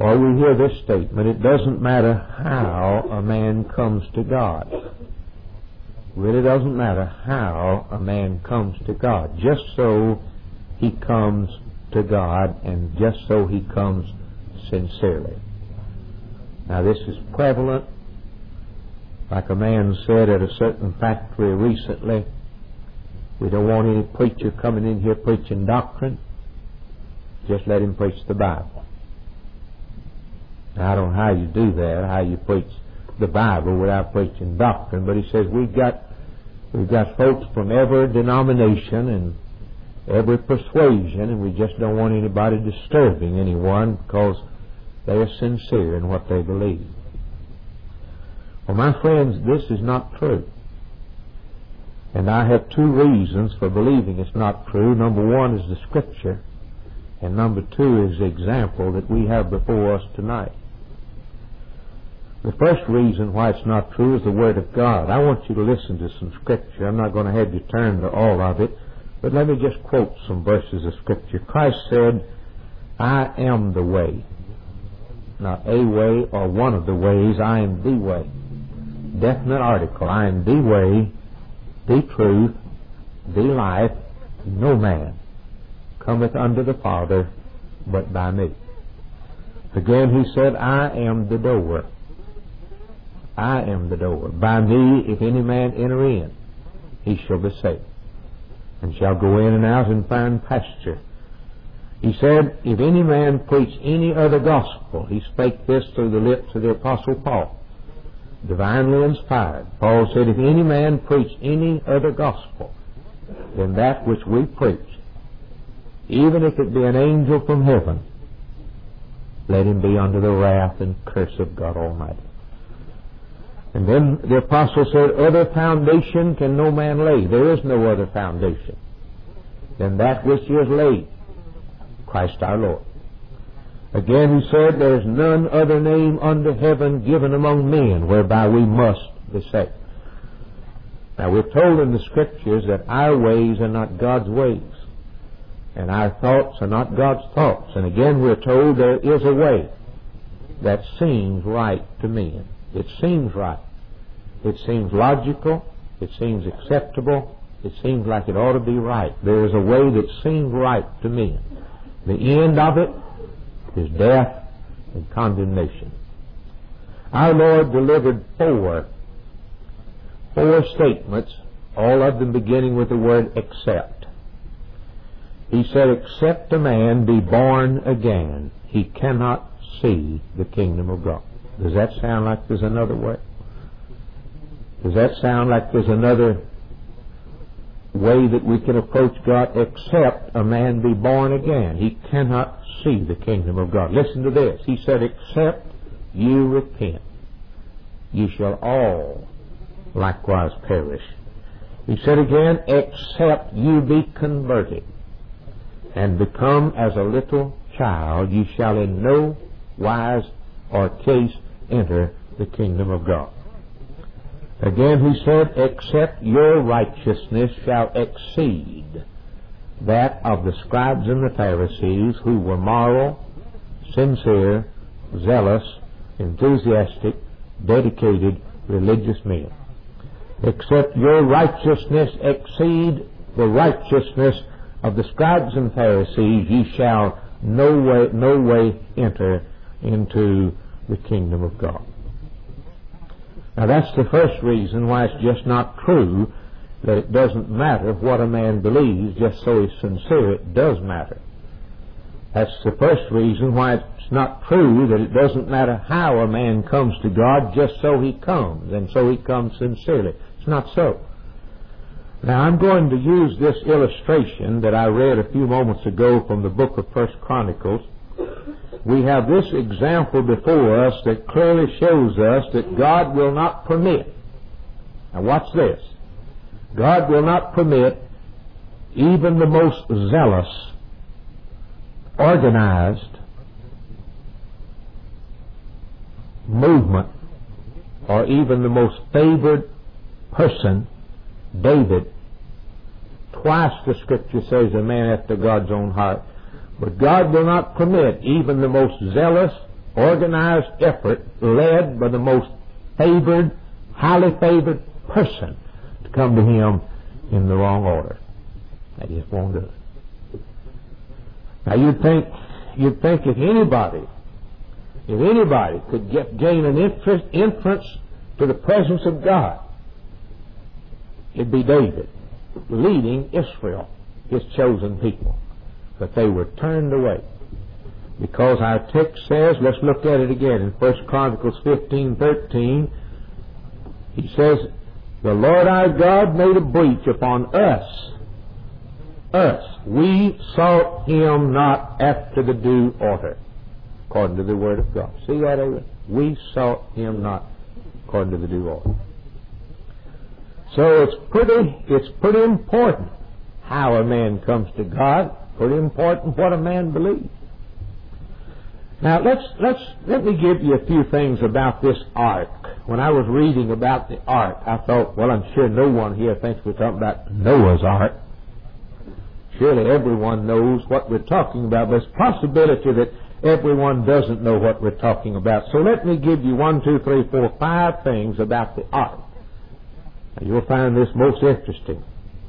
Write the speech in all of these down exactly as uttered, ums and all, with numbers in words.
Or we hear this statement, it doesn't matter how a man comes to God. Really doesn't matter how a man comes to God. Just so he comes to God, and just so he comes sincerely. Now this is prevalent. Like a man said at a certain factory recently, we don't want any preacher coming in here preaching doctrine. Just let him preach the Bible. Now, I don't know how you do that, how you preach the Bible without preaching doctrine, but he says we've got we've got folks from every denomination and every persuasion, and we just don't want anybody disturbing anyone because they are sincere in what they believe. Well, my friends, this is not true. And I have two reasons for believing it's not true. Number one is the Scripture, and number two is the example that we have before us tonight. The first reason why it's not true is the Word of God. I want you to listen to some Scripture. I'm not going to have you turn to all of it, but let me just quote some verses of Scripture. Christ said, I am the way. Not a way or one of the ways. I am the way. Definite article. I am the way, the truth, the life. No man cometh unto the Father but by me. Again he said, I am the door. I am the door. By me, if any man enter in, he shall be saved, and shall go in and out and find pasture. He said, if any man preach any other gospel, he spake this through the lips of the Apostle Paul, divinely inspired. Paul said, if any man preach any other gospel than that which we preach, even if it be an angel from heaven, let him be under the wrath and curse of God Almighty. And then the apostle said, other foundation can no man lay. There is no other foundation than that which is laid, Christ our Lord. Again he said, there is none other name under heaven given among men whereby we must be saved. Now we're told in the Scriptures that our ways are not God's ways, and our thoughts are not God's thoughts. And again we're told there is a way that seems right to men. It seems right. It seems logical. It seems acceptable. It seems like it ought to be right. There is a way that seems right to men. The end of it is death and condemnation. Our Lord delivered four, four statements, all of them beginning with the word except. He said, except a man be born again, he cannot see the kingdom of God. Does that sound like there's another way? Does that sound like there's another way that we can approach God? Except a man be born again, he cannot see the kingdom of God. Listen to this. He said, except you repent, you shall all likewise perish. He said again, except you be converted and become as a little child, you shall in no wise or case enter the kingdom of God. Again he said, except your righteousness shall exceed that of the scribes and the Pharisees, who were moral, sincere, zealous, enthusiastic, dedicated, religious men. Except your righteousness exceed the righteousness of the scribes and Pharisees, ye shall no way, no way enter into the kingdom of God. Now that's the first reason why it's just not true that it doesn't matter what a man believes, just so he's sincere. It does matter. That's the first reason why it's not true that it doesn't matter how a man comes to God, just so he comes, and so he comes sincerely. It's not so. Now I'm going to use this illustration that I read a few moments ago from the book of First Chronicles. We have this example before us that clearly shows us that God will not permit. Now watch this. God will not permit even the most zealous, organized movement, or even the most favored person, David. Twice the Scripture says a man after God's own heart. But God will not permit even the most zealous, organized effort led by the most favored, highly favored person to come to him in the wrong order. They just won't do it. Now you'd think, you'd think if anybody, if anybody could get, gain an interest, entrance to the presence of God, it'd be David, leading Israel, his chosen people. But they were turned away. Because our text says, let's look at it again in First Chronicles fifteen thirteen, he says, the Lord our God made a breach upon us. Us. We sought him not after the due order, according to the word of God. See that, David? We sought him not according to the due order. So it's pretty, it's pretty important how a man comes to God. Pretty important what a man believes. Now let's let's let me give you a few things about this ark. When I was reading about the ark, I thought, well, I'm sure no one here thinks we're talking about Noah's ark. Surely everyone knows what we're talking about. There's a possibility that everyone doesn't know what we're talking about. So let me give you one, two, three, four, five things about the ark. Now, you'll find this most interesting.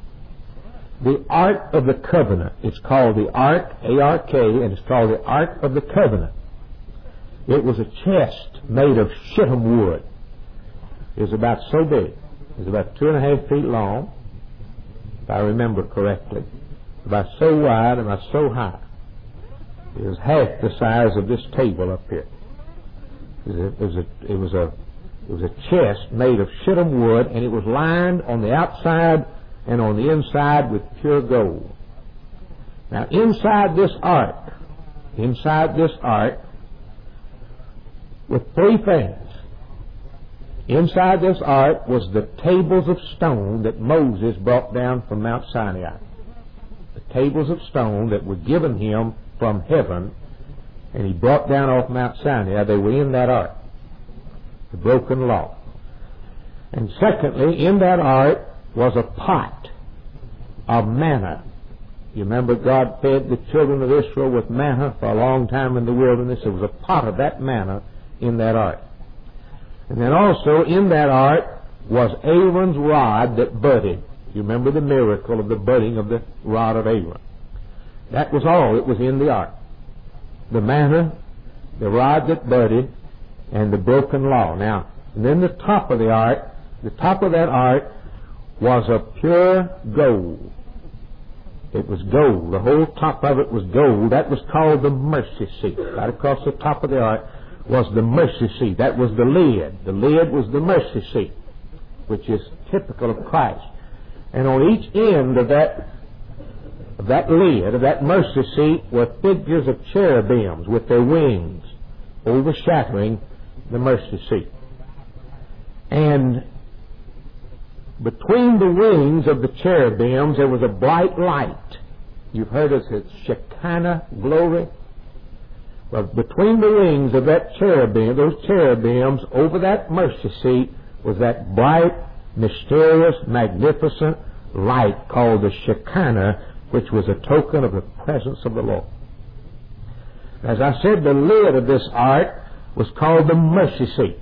The Ark of the Covenant. It's called the Ark, A R K, and it's called the Ark of the Covenant. It was a chest made of shittim wood. It was about so big. It was about two and a half feet long, if I remember correctly. About so wide and about so high. It was half the size of this table up here. It was a, it was a, it was a, it was a chest made of shittim wood, and it was lined on the outside and on the inside with pure gold. Now, inside this ark, inside this ark, with three things. Inside this ark was the tables of stone that Moses brought down from Mount Sinai. The tables of stone that were given him from heaven, and he brought down off Mount Sinai. They were in that ark, the broken law. And secondly, in that ark was a pot of manna. You remember God fed the children of Israel with manna for a long time in the wilderness. There was a pot of that manna in that ark. And then also in that ark was Aaron's rod that budded. You remember the miracle of the budding of the rod of Aaron. That was all that was in the ark. The manna, the rod that budded, and the broken law. Now, and then the top of the ark, the top of that ark was of pure gold. It was gold. The whole top of it was gold. That was called the mercy seat. Right across the top of the ark was the mercy seat. That was the lid. The lid was the mercy seat, which is typical of Christ. And on each end of that of that lid, of that mercy seat, were figures of cherubims with their wings overshadowing the mercy seat. And between the wings of the cherubims there was a bright light. You've heard of it, Shekinah glory. Well, between the wings of that cherubim, those cherubims, over that mercy seat, was that bright, mysterious, magnificent light called the Shekinah, which was a token of the presence of the Lord. As I said, the lid of this ark was called the mercy seat.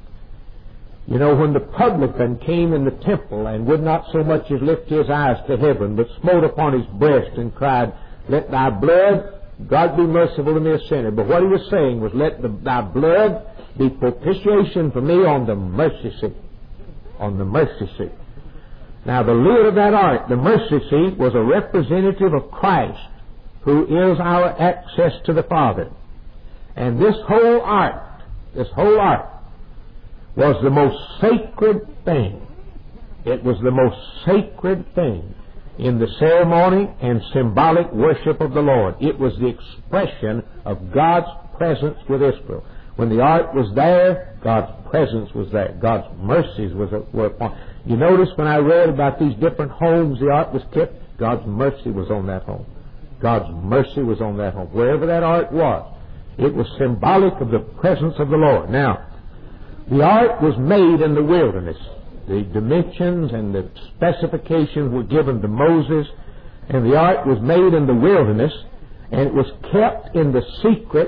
You know, when the publican came in the temple and would not so much as lift his eyes to heaven, but smote upon his breast and cried, "Let thy blood, God be merciful to me a sinner." But what he was saying was, let the, thy blood be propitiation for me on the mercy seat. On the mercy seat. Now, the lid of that ark, the mercy seat, was a representative of Christ, who is our access to the Father. And this whole ark, this whole ark, was the most sacred thing. It was the most sacred thing in the ceremony and symbolic worship of the Lord. It was the expression of God's presence with Israel. When the ark was there, God's presence was there. God's mercies was, were upon. You notice when I read about these different homes the ark was kept, God's mercy was on that home. God's mercy was on that home. Wherever that ark was, it was symbolic of the presence of the Lord. Now, the ark was made in the wilderness. The dimensions and the specifications were given to Moses, and the ark was made in the wilderness, and it was kept in the secret,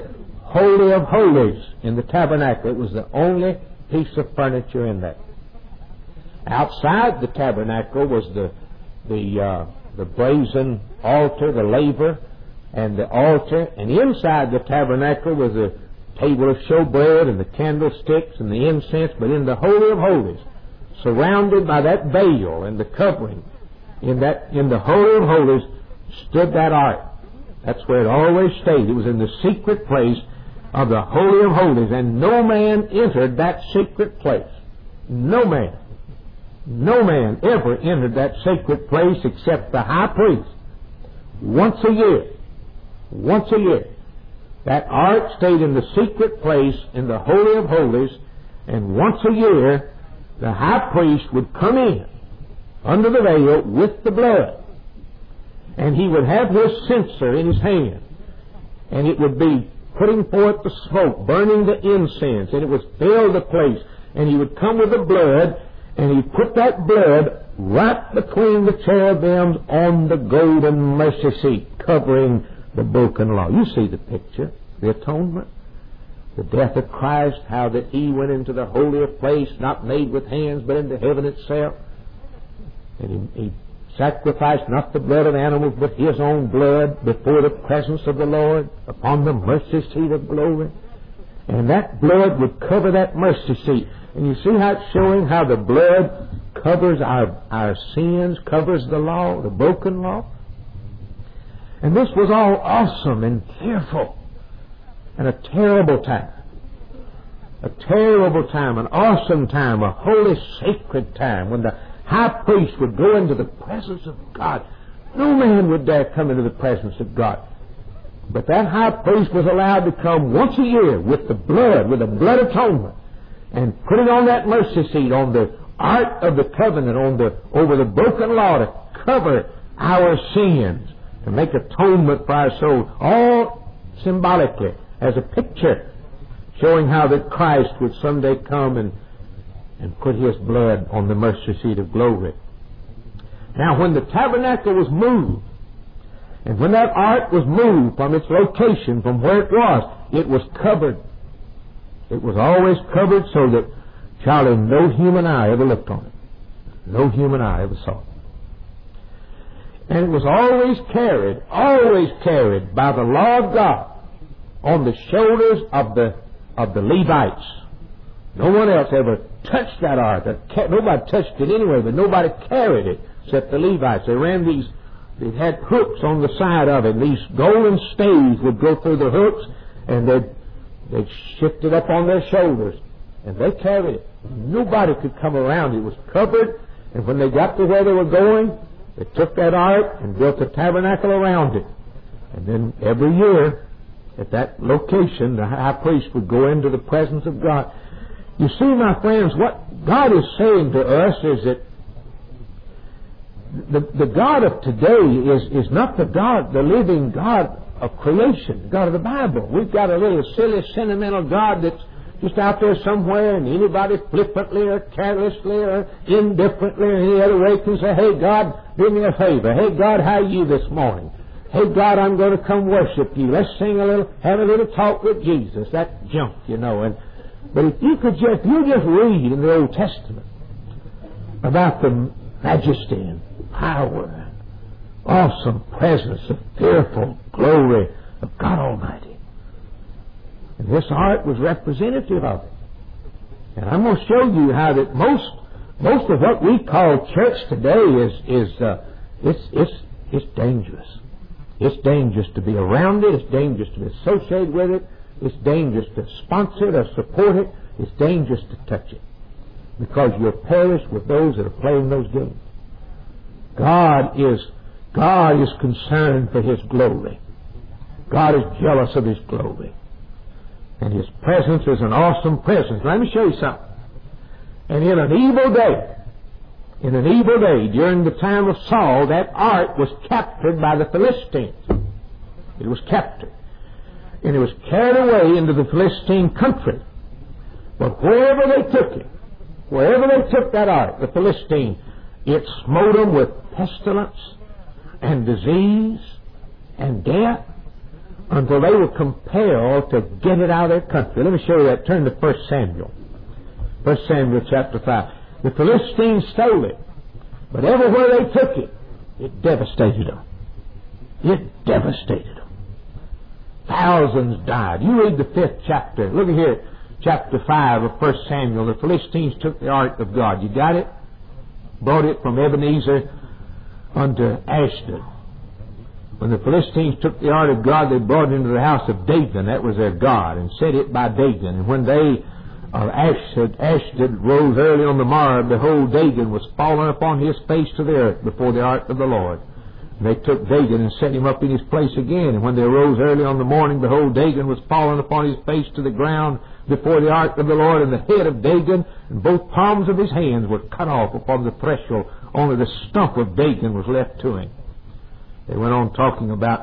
Holy of Holies in the tabernacle. It was the only piece of furniture in there. Outside the tabernacle was the the uh, the brazen altar, the laver, and the altar. And inside the tabernacle was a table of showbread and the candlesticks and the incense. But in the Holy of Holies, surrounded by that veil and the covering, in that in the Holy of Holies stood that ark. That's where it always stayed. It was in the secret place of the Holy of Holies, and no man entered that secret place. No man. No man ever entered that sacred place except the high priest. Once a year. Once a year. That ark stayed in the secret place in the Holy of Holies, and once a year the high priest would come in under the veil with the blood. And he would have his censer in his hand, and it would be putting forth the smoke, burning the incense, and it would fill the place. And he would come with the blood, and he'd put that blood right between the cherubims on the golden mercy seat, covering the broken law. You see the picture, the atonement, the death of Christ, how that he went into the holiest place, not made with hands, but into heaven itself. And he, he sacrificed not the blood of animals, but his own blood before the presence of the Lord upon the mercy seat of glory. And that blood would cover that mercy seat. And you see how it's showing how the blood covers our, our sins, covers the law, the broken law. And this was all awesome and fearful and a terrible time. A terrible time, an awesome time, a holy, sacred time when the high priest would go into the presence of God. No man would dare come into the presence of God. But that high priest was allowed to come once a year with the blood, with the blood atonement, and put it on that mercy seat, on the ark of the covenant, on the over the broken law, to cover our sins, to make atonement for our souls, all symbolically as a picture showing how that Christ would someday come and and put his blood on the mercy seat of glory. Now, when the tabernacle was moved, and when that ark was moved from its location, from where it was, it was covered. It was always covered so that, Charlie, no human eye ever looked on it. No human eye ever saw it. And it was always carried, always carried by the law of God on the shoulders of the of the Levites. No one else ever touched that ark. Nobody touched it anyway, but nobody carried it except the Levites. They ran these, they had hooks on the side of it. These golden staves would go through the hooks, and they'd, they'd shift it up on their shoulders, and they carried it. Nobody could come around. It was covered, and when they got to where they were going, they took that ark and built a tabernacle around it. And then every year, at that location, the high priest would go into the presence of God. You see, my friends, what God is saying to us is that the, the God of today is, is not the God, the living God of creation, the God of the Bible. We've got a little silly, sentimental God that's just out there somewhere, and anybody flippantly or carelessly or indifferently or any other way can say, "Hey, God, do me a favor. Hey, God, how are you this morning? Hey, God, I'm going to come worship you. Let's sing a little, have a little talk with Jesus." That junk, you know. And But if you could just, you just read in the Old Testament about the majesty and power and awesome presence, the fearful glory of God Almighty. And this ark was representative of it. And I'm going to show you how that most most of what we call church today is is uh, it's it's it's dangerous. It's dangerous to be around it. It's dangerous to be associated with it. It's dangerous to sponsor it or support it. It's dangerous to touch it, because you'll perish with those that are playing those games. God is God is concerned for His glory. God is jealous of His glory. And His presence is an awesome presence. Let me show you something. And in an evil day, in an evil day, during the time of Saul, that ark was captured by the Philistines. It was captured. And it was carried away into the Philistine country. But wherever they took it, wherever they took that ark, the Philistine, it smote them with pestilence and disease and death. until they were compelled to get it out of their country. Let me show you that. Turn to First Samuel. First Samuel chapter five. The Philistines stole it, but everywhere they took it, it devastated them. It devastated them. Thousands died. You read the fifth chapter. Look at here, chapter five of First Samuel. The Philistines took the ark of God. You got it? Brought it from Ebenezer unto Ashdod. When the Philistines took the ark of God, they brought it into the house of Dagon. That was their God, and set it by Dagon. And when they uh, Ashdod, Ashdod rose early on the morrow, behold, Dagon was fallen upon his face to the earth before the ark of the Lord. And they took Dagon and set him up in his place again. And when they arose early on the morning, behold, Dagon was fallen upon his face to the ground before the ark of the Lord, and the head of Dagon and both palms of his hands were cut off upon the threshold. Only the stump of Dagon was left to him. They went on talking about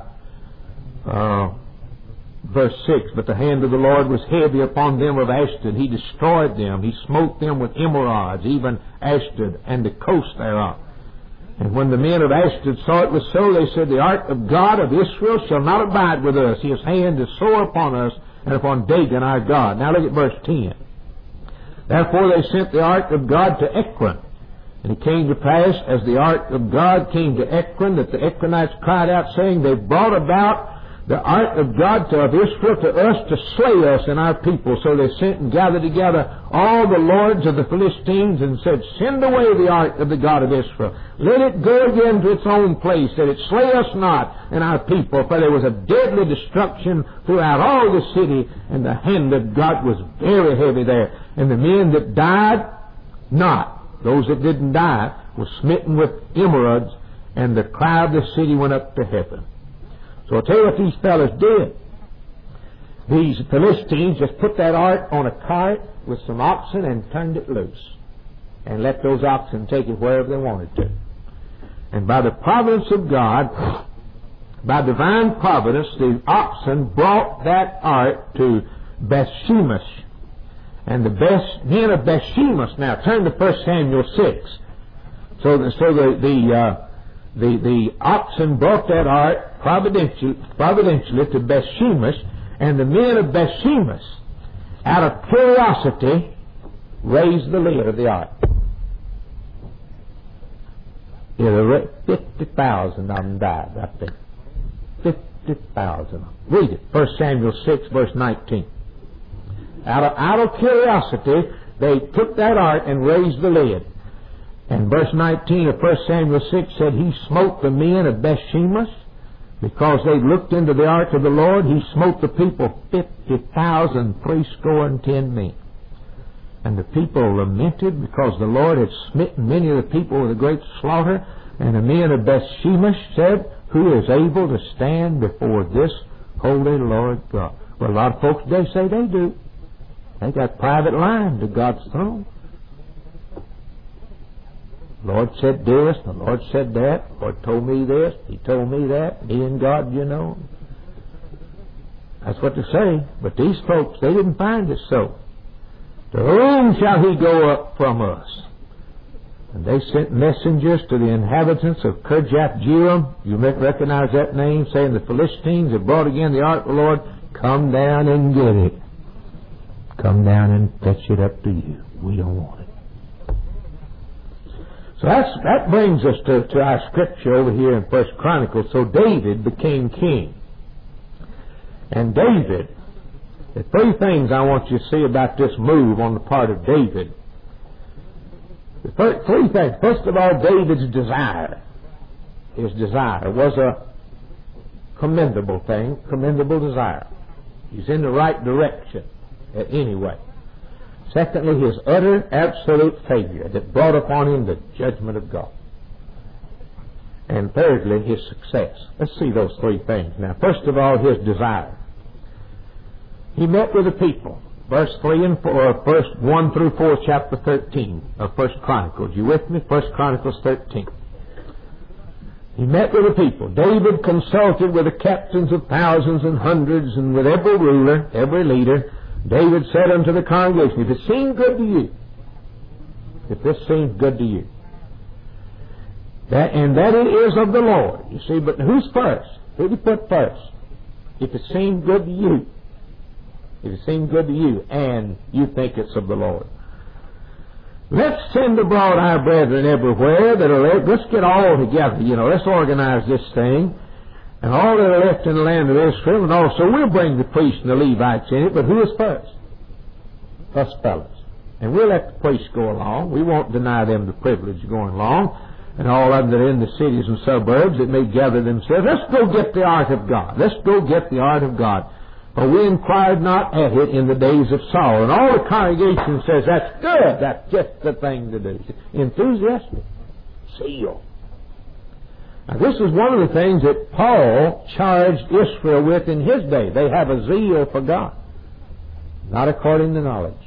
uh, verse six. But the hand of the Lord was heavy upon them of Ashdod. He destroyed them. He smote them with emerods, even Ashdod and the coast thereof. And when the men of Ashdod saw it was so, they said, the ark of God of Israel shall not abide with us. His hand is sore upon us and upon Dagon our God. Now look at verse ten. Therefore they sent the ark of God to Ekron. And it came to pass, as the ark of God came to Ekron, that the Ekronites cried out, saying, they brought about the ark of God to, of Israel to us to slay us and our people. So they sent and gathered together all the lords of the Philistines and said, send away the ark of the God of Israel. Let it go again to its own place, that it slay us not and our people. For there was a deadly destruction throughout all the city, and the hand of God was very heavy there. And the men that died, not. Those that didn't die were smitten with emerods, and the cry of the city went up to heaven. So I'll tell you what these fellas did. These Philistines just put that ark on a cart with some oxen and turned it loose, and let those oxen take it wherever they wanted to. And by the providence of God, by divine providence, the oxen brought that ark to Bethshemesh. And the best men of Bethshemesh. Now turn to First Samuel six. So, the, so the the, uh, the the oxen brought that ark providentially, providentially to Bethshemesh, and the men of Bethshemesh, out of curiosity, raised the lid of the ark. Fifty thousand of them died right there. Fifty thousand. Read it. First Samuel six, verse nineteen. Out of, out of curiosity, they took that ark and raised the lid. And verse nineteen of First Samuel six said, he smote the men of Bethshemesh because they looked into the ark of the Lord. He smote the people fifty thousand, threescore and ten men. And the people lamented because the Lord had smitten many of the people with a great slaughter. And the men of Bethshemesh said, who is able to stand before this holy Lord God? Well, a lot of folks today say they do. They got private line to God's throne. The Lord said this, the Lord said that, the Lord told me this, He told me that, me and God, you know. That's what they say. But these folks, they didn't find it so. To whom shall He go up from us? And they sent messengers to the inhabitants of Kirjath-jearim. You may recognize that name, saying the Philistines have brought again the ark of the Lord. Come down and get it. Come down and fetch it up to you. We don't want it. So that's, that brings us to, to our scripture over here in First Chronicles. So David became king. And David, the three things I want you to see about this move on the part of David. The first, three things. First of all, David's desire. His desire was a commendable thing, commendable desire. He's in the right direction. Anyway. Secondly, his utter, absolute failure that brought upon him the judgment of God. And thirdly, his success. Let's see those three things. Now, first of all, his desire. He met with the people. Verse three and four, verse one through four, chapter thirteen of First Chronicles. You with me? First Chronicles thirteen. He met with the people. David consulted with the captains of thousands and hundreds, and with every ruler, every leader. David said unto the congregation, if it seems good to you, if this seems good to you, that, and that it is of the Lord. You see, but who's first? Who did he put first? If it seemed good to you, if it seemed good to you, and you think it's of the Lord. Let's send abroad our brethren everywhere that are left. Let's get all together, you know. Let's organize this thing. And all that are left in the land of Israel, and also we'll bring the priests and the Levites in it, but who is first? Us fellows. And we'll let the priests go along. We won't deny them the privilege of going along. And all of them that are in the cities and suburbs that may gather themselves. Let's go get the ark of God. Let's go get the ark of God. For we inquired not at it in the days of Saul. And all the congregation says, that's good. That's just the thing to do. Enthusiastic. Zeal. Now this is one of the things that Paul charged Israel with in his day. They have a zeal for God. Not according to knowledge.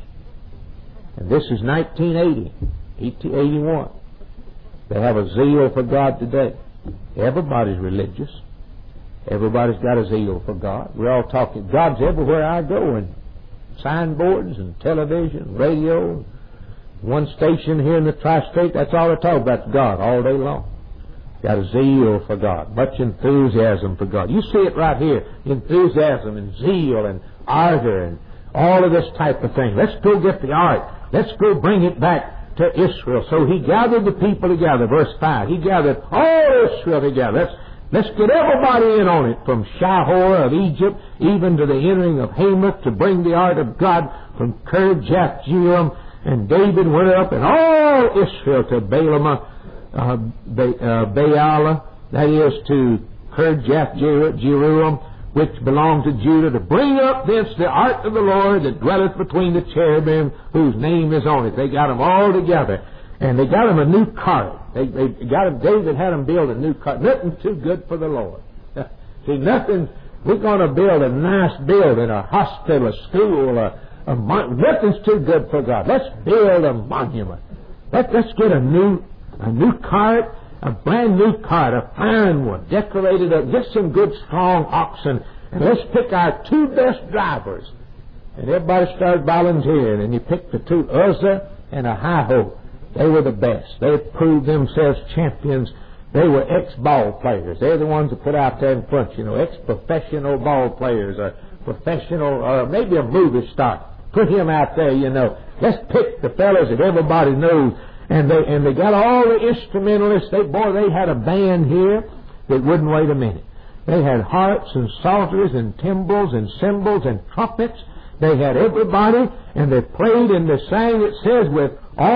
And this is nineteen eighty, eighteen eighty-one. They have a zeal for God today. Everybody's religious. Everybody's got a zeal for God. We're all talking. God's everywhere I go, and signboards and television, radio. One station here in the tri-state, that's all they talk about, God all day long. Got a zeal for God. Much enthusiasm for God. You see it right here. Enthusiasm and zeal and ardor and all of this type of thing. Let's go get the ark. Let's go bring it back to Israel. So he gathered the people together. Verse five. He gathered all Israel together. Let's, let's get everybody in on it, from Shihor of Egypt even to the entering of Hamath, to bring the ark of God from Kirjath Jearim. And David went up, and all Israel to Baalah, uh, Be, uh, Baalah, that is to Kirjath Jearim, which belonged to Judah, to bring up thence the ark of the Lord that dwelleth between the cherubim, whose name is on it. They got them all together, and they got them a new cart. They, they got them. David had them build a new cart. Nothing too good for the Lord. See, nothing. We're going to build a nice building, a hospital, a school, a, a mon- nothing's too good for God. Let's build a monument. Let, let's get a new, a new cart. A brand new cart, a fine one, decorated up. Get some good strong oxen, and let's pick our two best drivers. And everybody started volunteering, and you picked the two, Uzzah and Ahio. They were the best. They proved themselves champions. They were ex-ball players. They're the ones that put out there in front, you know, ex-professional ball players, or professional, or maybe a movie star. Put him out there, you know. Let's pick the fellas that everybody knows. And they and they got all the instrumentalists. They boy, they had a band here that wouldn't wait a minute. They had harps and psalteries and timbrels and cymbals and trumpets. They had everybody, and they played and they sang. It says, with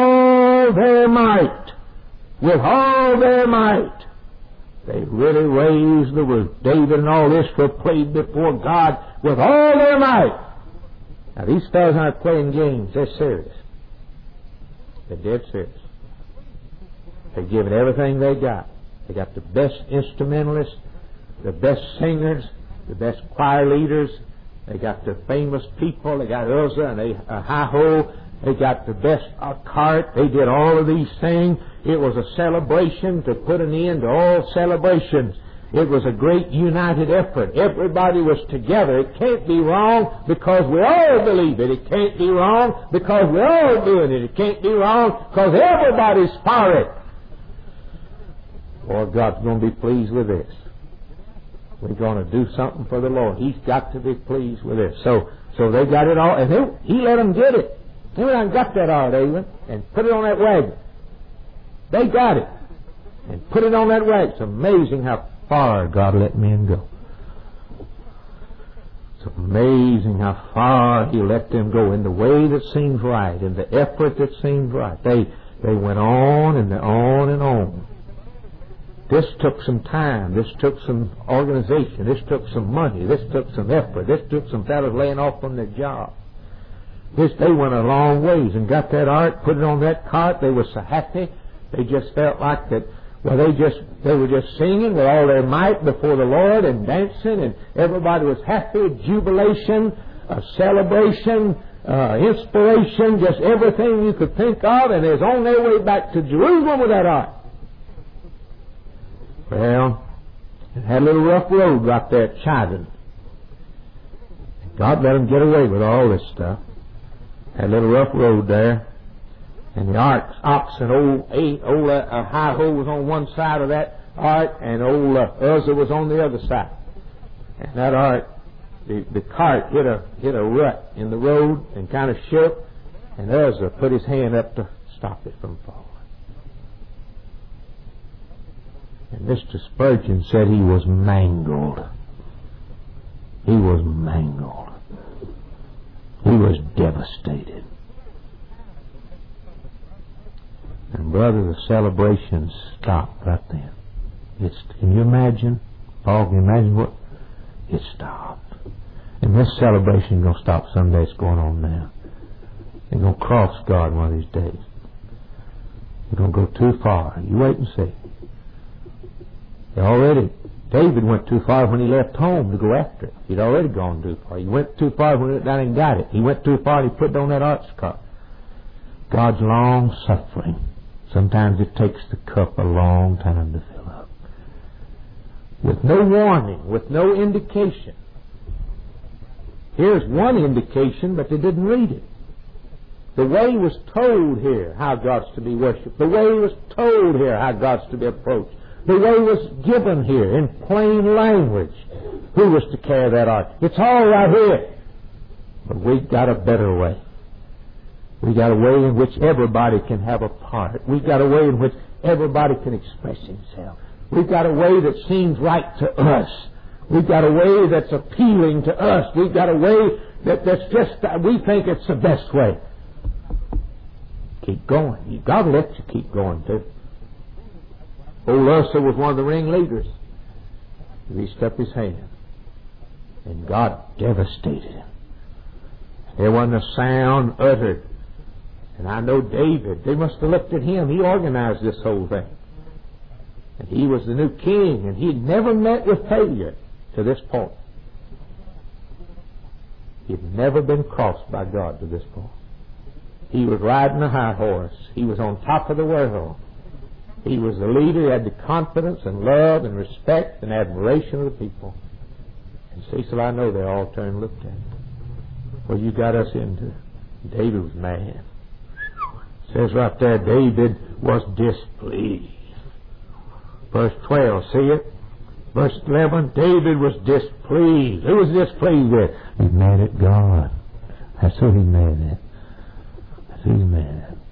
all their might, with all their might. They really raised the roof. David and all Israel played before God with all their might. Now these fellows aren't playing games. They're serious. They're dead serious. They've given everything they got. They got the best instrumentalists, the best singers, the best choir leaders. They got the famous people. They got Uzzah and they, uh, Ahio. They got the best uh, cart. They did all of these things. It was a celebration to put an end to all celebrations. It was a great united effort. Everybody was together. It can't be wrong because we all believe it. It can't be wrong because we're all doing it. It can't be wrong because everybody's for it. Boy, God's going to be pleased with this. We're going to do something for the Lord. He's got to be pleased with this. So, so they got it all, and they, He let them get it. They went out and got that art, even, and put it on that wagon. They got it and put it on that wagon. It's amazing how far God let men go. It's amazing how far He let them go in the way that seems right, in the effort that seems right. They they went on and on and on. This took some time. This took some organization. This took some money. This took some effort. This took some fellows laying off from their job. This, they went a long ways and got that art, put it on that cart. They were so happy. They just felt like that. Well, they just they were just singing with all their might before the Lord and dancing, and everybody was happy. Jubilation, a celebration, uh, inspiration, just everything you could think of, and they was on their way back to Jerusalem with that art. Well, it had a little rough road right there at Chidon. God let them get away with all this stuff. Had a little rough road there. And the ox, oxen, old, old uh, Ahio was on one side of that ark, and old uh, Uzzah was on the other side. And that ark the, the cart hit a hit a rut in the road and kind of shook, and Uzzah put his hand up to stop it from falling. And Mister Spurgeon said he was mangled. He was mangled. He was devastated. And brother, the celebration stopped right then. It's, can you imagine? Paul, can you imagine what? It stopped. And this celebration is going to stop someday. It's going on now. They're going to cross God one of these days. They're going to go too far. You wait and see. They already, David went too far when he left home to go after it. He'd already gone too far. He went too far when he went down and got it. He went too far and he put it on that ox cart. God's long suffering. Sometimes it takes the cup a long time to fill up. With no warning, with no indication. Here's one indication, but they didn't read it. The way was told here how God's to be worshipped. The way was told here how God's to be approached. The way was given here in plain language who was to carry that ark. It's all right here. But we've got a better way. We've got a way in which everybody can have a part. We've got a way in which everybody can express himself. We've got a way that seems right to us. We've got a way that's appealing to us. We've got a way that, that's just, uh, we think it's the best way. Keep going. God will let you keep going too. Old Uzzah was one of the ringleaders. He reached up his hand, and God devastated him. There wasn't a sound uttered. And I know David, they must have looked at him. He organized this whole thing. And he was the new king, and he had never met with failure to this point. He had never been crossed by God to this point. He was riding a high horse. He was on top of the world. He was the leader. He had the confidence and love and respect and admiration of the people. And Cecil, I know they all turned and looked at him. Well, you got us into. David was mad. It says right there, David was displeased. Verse twelve, see it? Verse eleven, David was displeased. Who was displeased with? He's mad at God. That's who he's mad at. That's who he's mad at.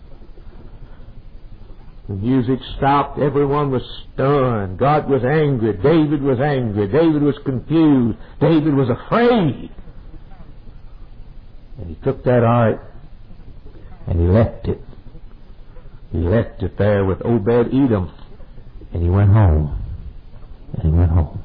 The music stopped. Everyone was stunned. God was angry. David was angry. David was confused. David was afraid. And he took that ark and he left it. He left it there with Obed-Edom. And he went home. And he went home.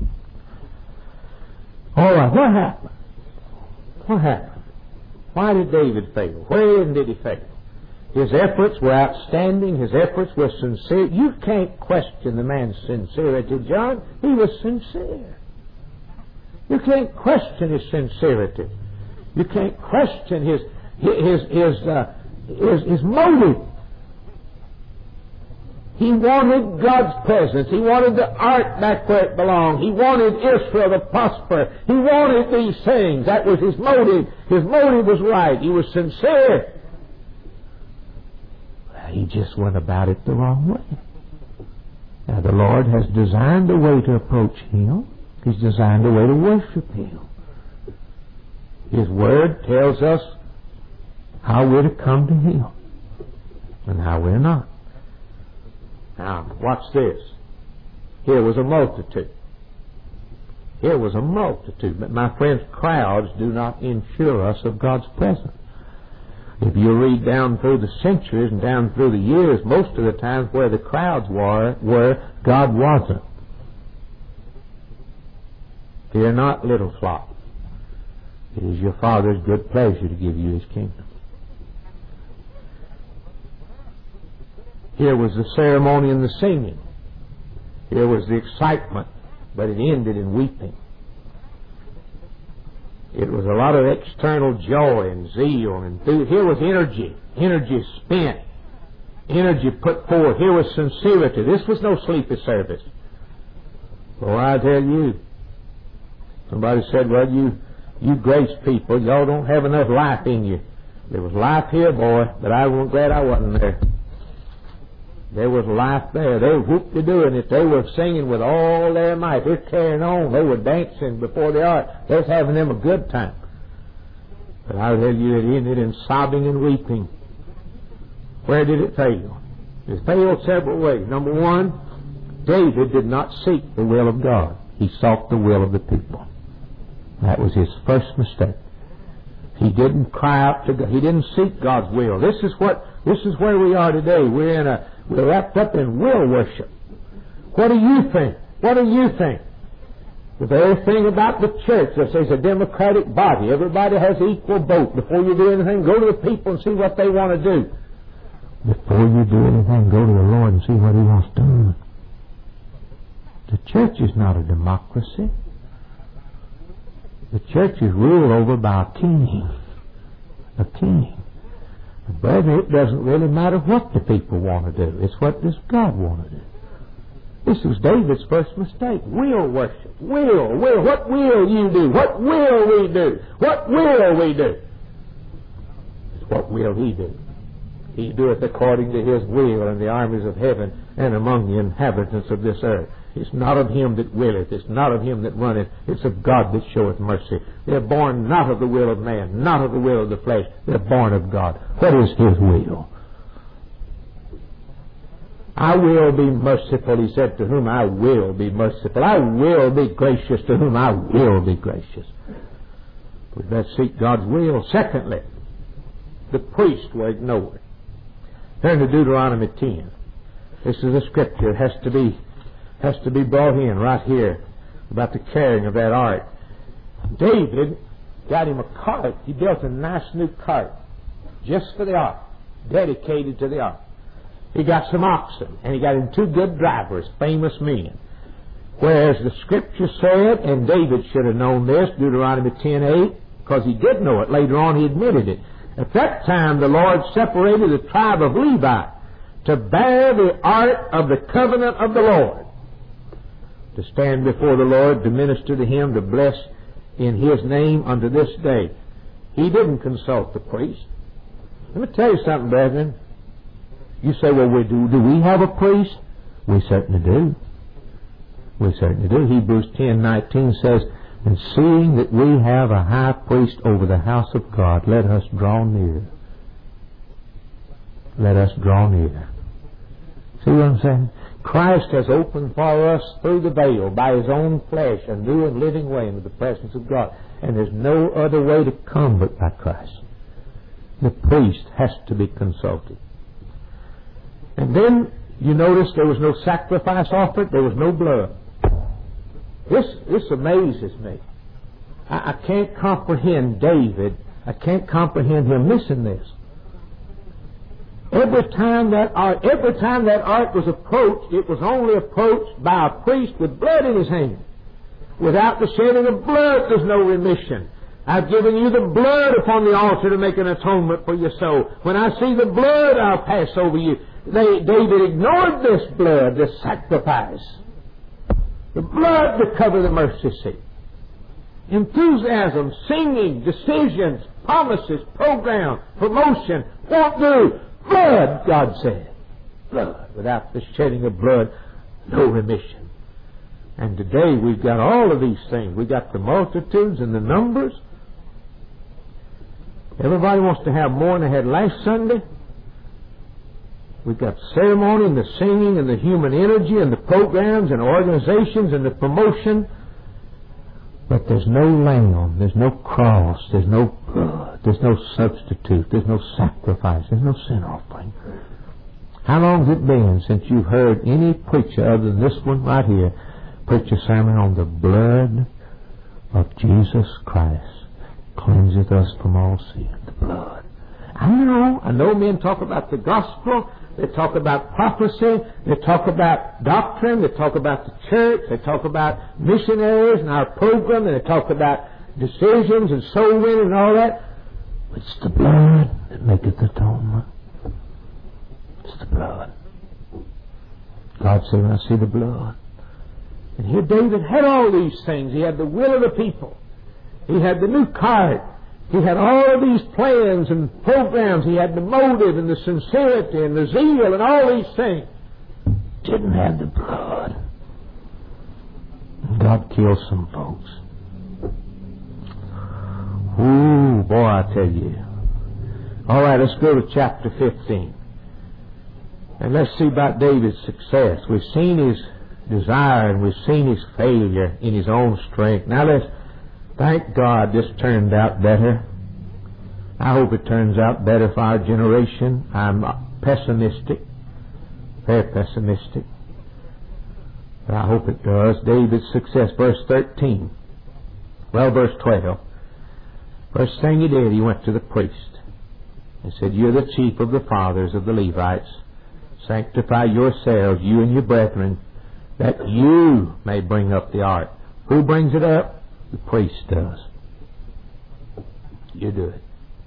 All right, what happened? What happened? Why did David fail? Wherein did he fail? His efforts were outstanding. His efforts were sincere. You can't question the man's sincerity, John. He was sincere. You can't question his sincerity. You can't question his his his uh, his, his motive. He wanted God's presence. He wanted the ark back where it belonged. He wanted Israel to prosper. He wanted these things. That was his motive. His motive was right. He was sincere. He just went about it the wrong way. Now the Lord has designed a way to approach Him. He's designed a way to worship Him. His Word tells us how we're to come to Him and how we're not. Now, watch this. Here was a multitude. Here was a multitude. But my friends, crowds do not ensure us of God's presence. If you read down through the centuries and down through the years, most of the times where the crowds were, were God wasn't. Fear not, little flock. It is your Father's good pleasure to give you His kingdom. Here was the ceremony and the singing. Here was the excitement, but it ended in weeping. It was a lot of external joy and zeal and enthusiasm. Here was energy, energy spent, energy put forth. Here was sincerity. This was no sleepy service. Well, I tell you, somebody said, well, you, you grace people, y'all don't have enough life in you. There was life here, boy, but I was glad I wasn't there. There was life there. They were whoop-de-doing it. They were singing with all their might. They're carrying on. They were dancing before the ark. They was having them a good time. But I tell you, it ended in sobbing and weeping. Where did it fail? It failed several ways. Number one, David did not seek the will of God. He sought the will of the people. That was his first mistake. He didn't cry out to God. He didn't seek God's will. This is what. This is where we are today. We're in a. We're wrapped up in will worship. What do you think? What do you think? The very thing about the church, that says a democratic body. Everybody has equal vote. Before you do anything, go to the people and see what they want to do. Before you do anything, go to the Lord and see what He wants done. The church is not a democracy. The church is ruled over by a king. A king. But it doesn't really matter what the people want to do. It's what does God want to do. This was David's first mistake. Will worship. Will. Will. What will you do? What will we do? What will we do? It's what will He do? He doeth according to His will in the armies of heaven and among the inhabitants of this earth. It's not of him that willeth, it's not of him that runneth, it's of God that showeth mercy. They're born not of the will of man, not of the will of the flesh. They're born of God. What is His will? I will be merciful, He said, to whom I will be merciful. I will be gracious to whom I will be gracious. We better seek God's will. Secondly, the priests were ignored. Turn to Deuteronomy ten. This is a scripture. It has to be has to be brought in right here about the carrying of that ark. David got him a cart. He built a nice new cart just for the ark, dedicated to the ark. He got some oxen, and he got him two good drivers, famous men. Whereas the Scripture said, and David should have known this, Deuteronomy ten eight, because he did know it. Later on he admitted it. At that time the Lord separated the tribe of Levi to bear the ark of the covenant of the Lord, to stand before the Lord, to minister to Him, to bless in His name unto this day. He didn't consult the priest. Let me tell you something, brethren. You say, well, we do, do we have a priest? We certainly do. We certainly do. Hebrews ten nineteen says, and seeing that we have a high priest over the house of God, let us draw near. Let us draw near. See what I'm saying? Christ has opened for us through the veil by His own flesh a new and living way into the presence of God. And there's no other way to come but by Christ. The priest has to be consulted. And then you notice there was no sacrifice offered. There was no blood. This, this amazes me. I, I can't comprehend David. I can't comprehend him missing this. Every time that ark, every time that ark was approached, it was only approached by a priest with blood in his hand. Without the shedding of blood, there's no remission. I've given you the blood upon the altar to make an atonement for your soul. When I see the blood, I'll pass over you. They, David ignored this blood, this sacrifice. The blood to cover the mercy seat. Enthusiasm, singing, decisions, promises, program, promotion, won't do. Blood, God said. Blood. Without the shedding of blood, no remission. And today we've got all of these things. We've got the multitudes and the numbers. Everybody wants to have more than they had last Sunday. We've got ceremony and the singing and the human energy and the programs and organizations and the promotion. But there's no lamb, there's no cross, there's no blood, there's no substitute, there's no sacrifice, there's no sin offering. How long has it been since you've heard any preacher other than this one right here preach a sermon on the blood of Jesus Christ cleanseth us from all sin? The blood. I know, I know men talk about the gospel, they talk about prophecy, they talk about doctrine, they talk about the church, they talk about missionaries and our program, and they talk about decisions and soul winning and all that. But it's the blood that maketh atonement. It's the blood. God said, when I see the blood. And here David had all these things. He had the will of the people. He had the new cart. He had all of these plans and programs. He had the motive and the sincerity and the zeal and all these things. didn't have the blood. God killed some folks. Ooh, boy, I tell you. All right, let's go to chapter fifteen. And let's see about David's success. We've seen his desire and we've seen his failure in his own strength. Now let's thank God this turned out better. I hope it turns out better for our generation. I'm pessimistic, very pessimistic. But I hope it does. David's success, verse thirteen. Well, verse twelve. First thing he did, he went to the priest. He said, "You're the chief of the fathers of the Levites. Sanctify yourselves, you and your brethren, that you may bring up the ark." Who brings it up? The priest does. You do it.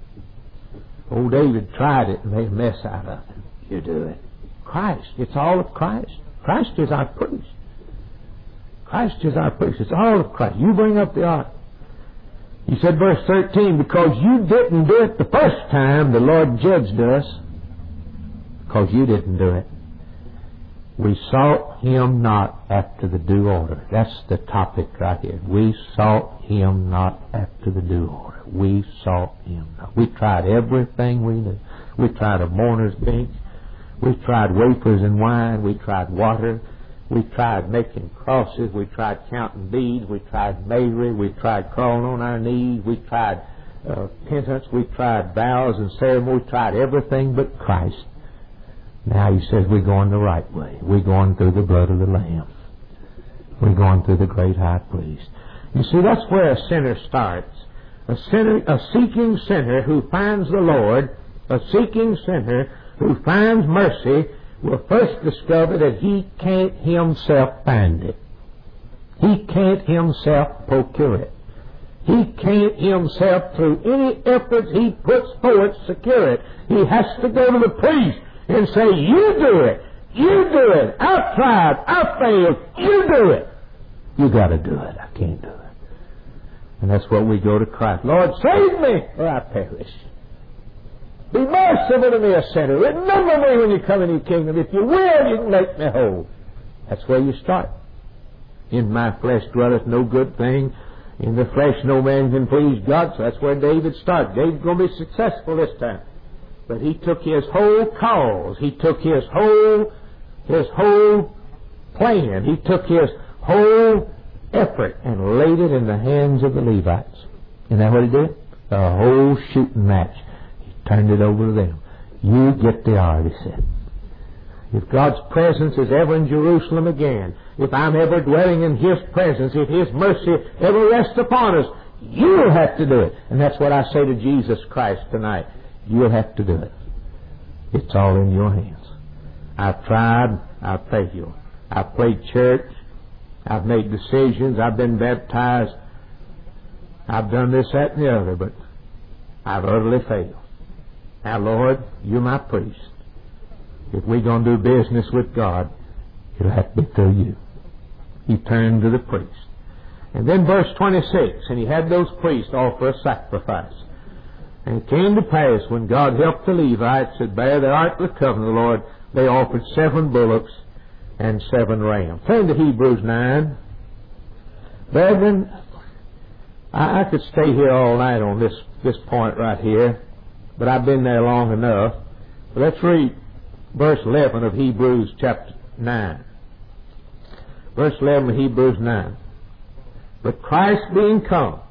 Old David tried it and made a mess out of it. You do it. Christ. It's all of Christ. Christ is our priest. Christ is our priest. It's all of Christ. You bring up the ark. He said, verse thirteen, because you didn't do it the first time, the Lord judged us. Because you didn't do it. We sought Him not after the due order. That's the topic right here. We sought Him not after the due order. We sought Him not. We tried everything we knew. We tried a mourner's bench. We tried wafers and wine. We tried water. We tried making crosses. We tried counting beads. We tried Mary. We tried crawling on our knees. We tried uh, penance. We tried vows and ceremony. We tried everything but Christ. Now He says we're going the right way. We're going through the blood of the Lamb. We're going through the great high priest. You see, that's where a sinner starts. A sinner, a seeking sinner who finds the Lord, a seeking sinner who finds mercy, will first discover that he can't himself find it. He can't himself procure it. He can't himself, through any efforts he puts forward, secure it. He has to go to the priest and say, "You do it. You do it. I've tried. I've failed. You do it." You got to do it. I can't do it. And that's what we go to Christ. "Lord, save me, or I perish. Be merciful to me, a sinner. Remember me when you come into your kingdom. If you will, you can make me whole." That's where you start. "In my flesh dwelleth no good thing. In the flesh no man can please God." So that's where David started. David's going to be successful this time. But he took his whole cause. He took his whole, his whole plan. He took his whole effort and laid it in the hands of the Levites. Isn't that what he did? A whole shooting match. Turned it over to them. "You get the ark," he said. If God's presence is ever in Jerusalem again, if I'm ever dwelling in His presence, if His mercy ever rests upon us, you'll have to do it. And that's what I say to Jesus Christ tonight. You'll have to do it. It's all in your hands. I've tried. I've failed. I've played church. I've made decisions. I've been baptized. I've done this, that, and the other, but I've utterly failed. Now, Lord, you're my priest. If we're going to do business with God, it'll have to be through you. He turned to the priest. And then verse twenty-six, and he had those priests offer a sacrifice. "And it came to pass, when God helped the Levites that bear the ark of the covenant of the Lord, they offered seven bullocks and seven rams." Turn to Hebrews nine. Brethren, I, I could stay here all night on this, this point right here, but I've been there long enough. But let's read verse eleven of Hebrews chapter nine. Verse eleven of Hebrews nine. "But Christ being come,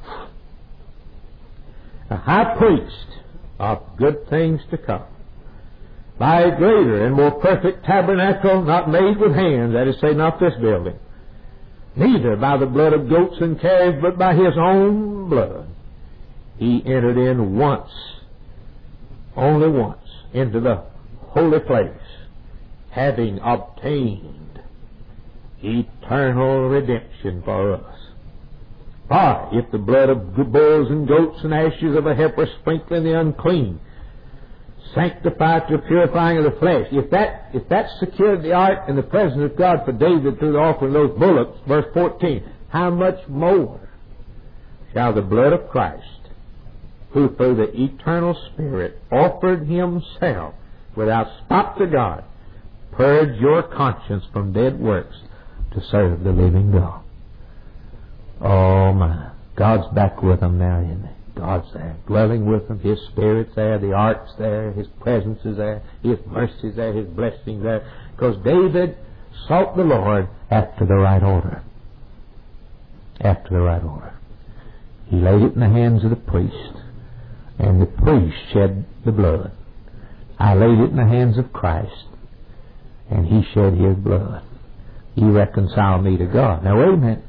a high priest of good things to come, by a greater and more perfect tabernacle, not made with hands," that is to say, not this building, "neither by the blood of goats and calves, but by His own blood, He entered in once, only once, into the holy place, having obtained eternal redemption for us. For if the blood of bulls and goats and ashes of a heifer sprinkling the unclean sanctified to the purifying of the flesh," if that if that secured the ark and the presence of God for David through the offering of those bullocks, verse fourteen, "how much more shall the blood of Christ, who through the eternal Spirit offered Himself without spot to God, purge your conscience from dead works to serve the living God. Oh my, God's back with them now, isn't He? God's there, dwelling with them. His Spirit's there, the Ark's there, His presence is there, His mercy's there, His blessing's there. Because David sought the Lord after the right order. After the right order. He laid it in the hands of the priest, and the priest shed the blood. I laid it in the hands of Christ, and He shed His blood. He reconciled me to God. Now wait a minute.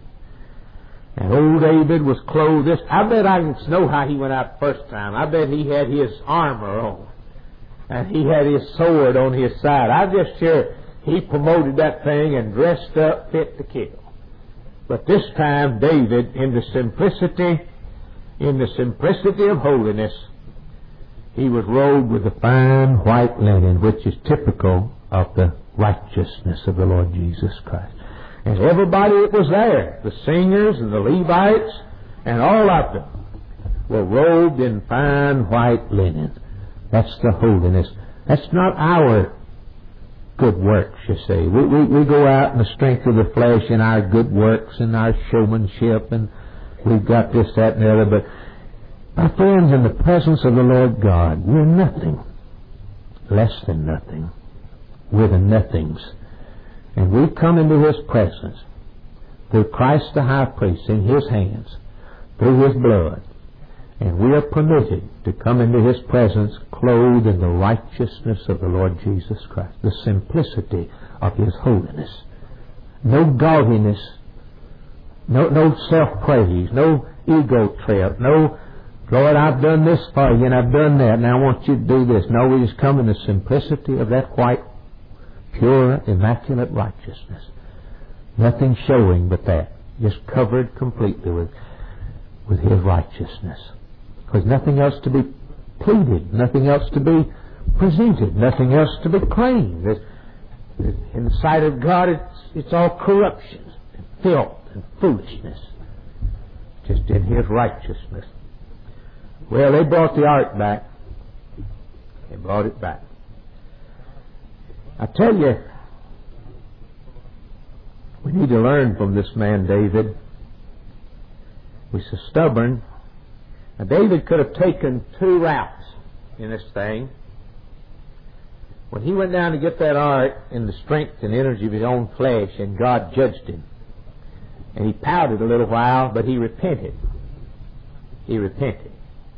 And old David was clothed this. I bet I can know how he went out the first time. I bet he had his armor on. And he had his sword on his side. I just sure he promoted that thing and dressed up fit to kill. But this time David, in the simplicity, in the simplicity of holiness, he was robed with the fine white linen, which is typical of the righteousness of the Lord Jesus Christ. And everybody that was there, the singers and the Levites, and all of them, were robed in fine white linen. That's the holiness. That's not our good works, you see. We, we, we go out in the strength of the flesh in our good works and our showmanship, and we've got this, that, and the other. But, my friends, in the presence of the Lord God, we're nothing. Less than nothing. We're the nothings. And we come into His presence through Christ the high priest in His hands, through His blood. And we are permitted to come into His presence clothed in the righteousness of the Lord Jesus Christ, the simplicity of His holiness. No gaudiness, no, no self-praise, no ego trip, no, Lord, I've done this for you and I've done that, and I want you to do this. No, we just come in the simplicity of that white, pure, immaculate righteousness. Nothing showing but that. Just covered completely with, with His righteousness. There's nothing else to be pleaded, nothing else to be presented, nothing else to be claimed. In the sight of God, it's, it's all corruption and filth and foolishness. Just in His righteousness. Well, they brought the ark back. They brought it back. I tell you, we need to learn from this man David. He's so stubborn. Now, David could have taken two routes in this thing. When he went down to get that ark in the strength and energy of his own flesh, and God judged him. And he pouted a little while, but he repented. He repented.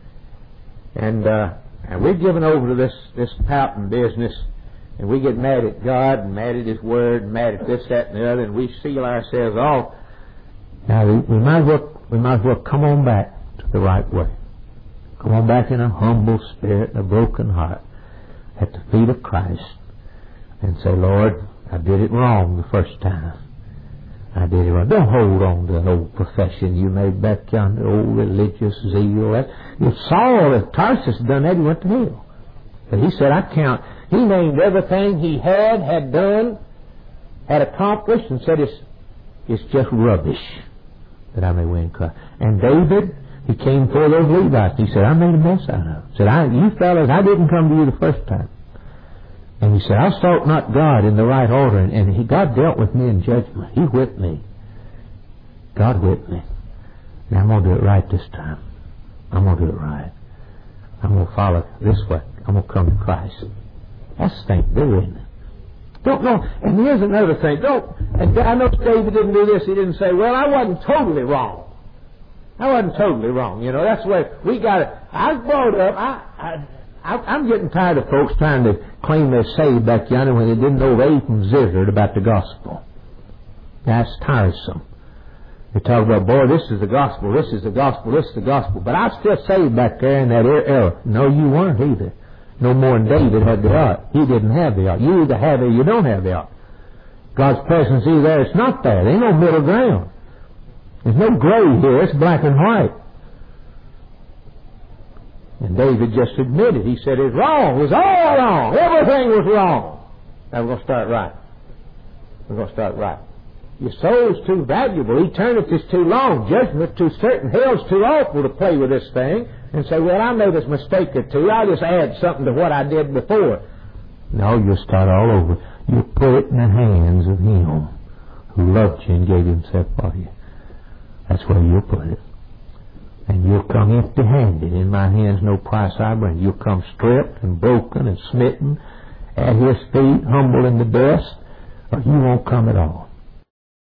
And, uh, and we're given over to this, this pouting business. And we get mad at God and mad at His Word and mad at this, that, and the other, and we seal ourselves off. Now, we, we, might as well, we might as well come on back to the right way. Come on back in a humble spirit and a broken heart at the feet of Christ and say, Lord, I did it wrong the first time. I did it wrong. Don't hold on to an old profession you made back yonder, old religious zeal. If Saul of Tarsus had done that, he went to hell. But he said, I count... He named everything he had, had done, had accomplished, and said it's, it's just rubbish that I may win Christ. And David, he came for those Levites. He said, I made a mess out of it. He said, I, you fellas, I didn't come to you the first time. And he said, I sought not God in the right order. And, and he, God dealt with me in judgment. He whipped me. God whipped me. Now I'm going to do it right this time. I'm going to do it right. I'm going to follow this way. I'm going to come to Christ. That's the thing to do, isn't it? Don't know. And here's another thing. Don't. And I know David didn't do this. He didn't say, well, I wasn't totally wrong. I wasn't totally wrong. You know, that's the way we got it. I was brought up. I, I, I'm getting tired of folks trying to claim they're saved back yonder when they didn't know they even zizzard about the gospel. That's tiresome. They talk about, boy, this is the gospel, this is the gospel, this is the gospel. But I was still saved back there in that era. No, you weren't either. No more than David had the ark. He didn't have the ark. You either have it or you don't have the ark. God's presence is there, it's not there. There ain't no middle ground. There's no gray here, it's black and white. And David just admitted, he said, it's wrong, it was all wrong, everything was wrong. Now we're going to start right. We're going to start right. Your soul's too valuable, eternity's too long, judgment's too certain, hell's too awful to play with this thing and say, well, I made this mistake or two, I'll just add something to what I did before. No, you'll start all over. You'll put it in the hands of Him who loved you and gave Himself for you. That's where you'll put it. And you'll come empty-handed. In my hands no price I bring. You'll come stripped and broken and smitten at His feet, humble in the dust, or you won't come at all.